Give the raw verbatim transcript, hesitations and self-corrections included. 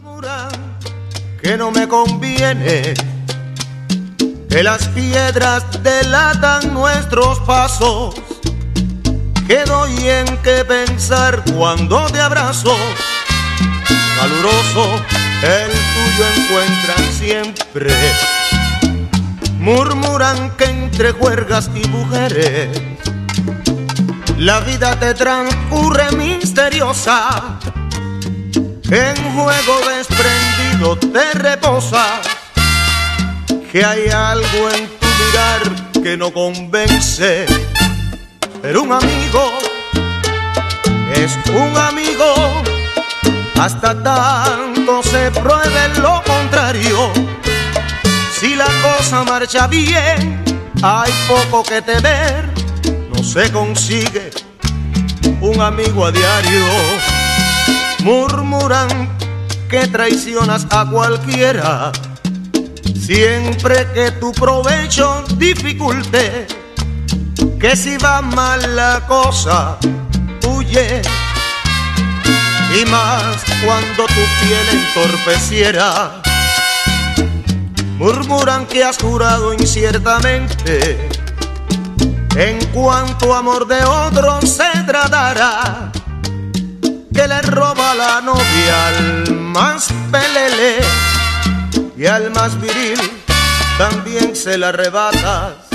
Murmuran que no me conviene, que las piedras delatan nuestros pasos, que doy en qué pensar cuando te abrazo. Caluroso el tuyo encuentran siempre. Murmuran que entre juergas y mujeres la vida te transcurre misteriosa, que en juego desprendido te reposa, que hay algo en tu mirar que no convence. Pero un amigo es un amigo hasta tanto se pruebe lo contrario. Si la cosa marcha bien, hay poco que temer, no se consigue un amigo a diario. Murmuran que traicionas a cualquiera, siempre que tu provecho dificulte, que si va mal la cosa, huye, y más cuando tu piel entorpeciera. Murmuran que has jurado inciertamente, en cuanto amor de otro se tratara, que le roba la novia al más pelele y al más viril también se la arrebatas.